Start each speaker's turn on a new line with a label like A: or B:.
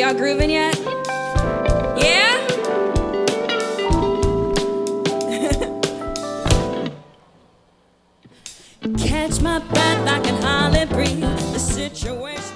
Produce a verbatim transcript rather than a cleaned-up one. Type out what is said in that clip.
A: y'all grooving yet? Yeah? Catch my breath, I can hardly breathe. The situation